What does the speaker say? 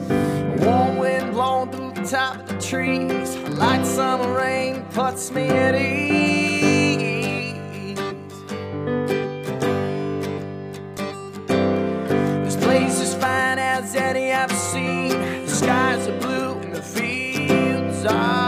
Warm wind blowing through the top of the trees. Light summer rain puts me at ease. This place is fine as any I've seen. The skies are blue and the fields are